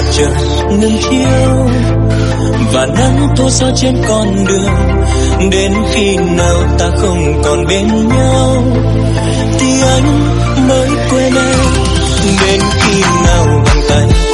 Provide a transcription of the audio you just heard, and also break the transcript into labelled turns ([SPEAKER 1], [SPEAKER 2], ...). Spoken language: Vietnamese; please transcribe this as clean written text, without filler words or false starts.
[SPEAKER 1] chợt ngừng chiếu và nắng tô gió trên con đường. Đến khi nào ta không còn bên nhau thì anh mới quên em. Đến khi nào vòng tay